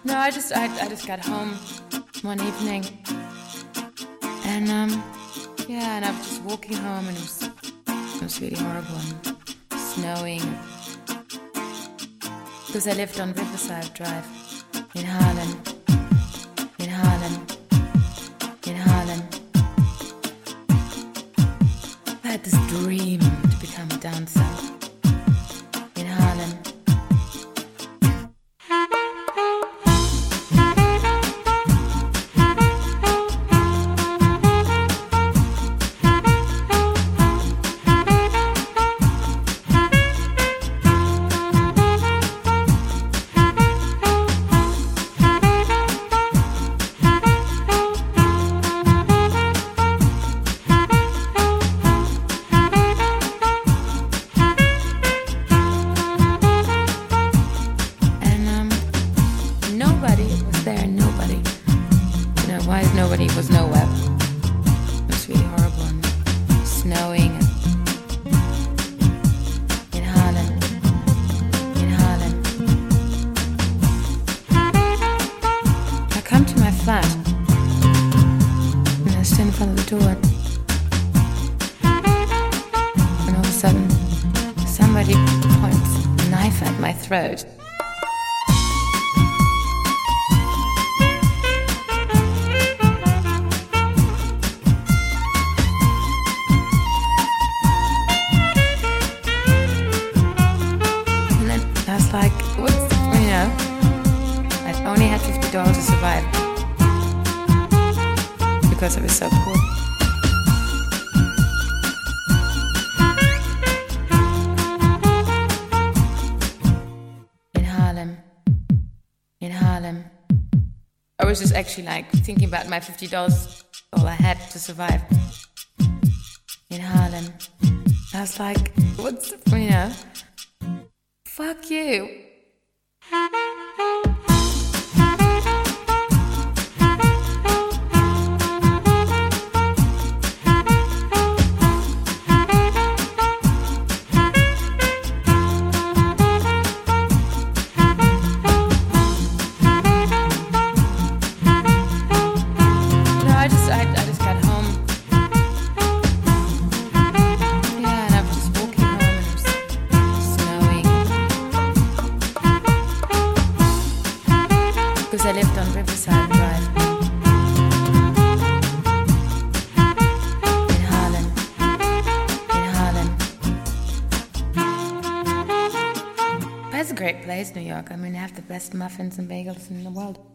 No, I just got home one evening, and yeah, and I was just walking home, and it was really horrible and snowing. Because I lived on Riverside Drive in Harlem. I had this dream to become a dancer in Harlem. Nobody was nowhere. It was really horrible and snowing in Harlem. I come to my flat and I stand in front of the door, and all of a sudden somebody points a knife at my throat. Like, what's, I only had $50 to survive because I was so poor. In Harlem. I was just actually like thinking about my $50, all I had to survive. In Harlem. I was like, what's, fuck you. I just got home. Yeah, and I was just walking home and it was snowing. Because I lived on Riverside Drive in Harlem. But it's a great place, New York. I mean, they have the best muffins and bagels in the world.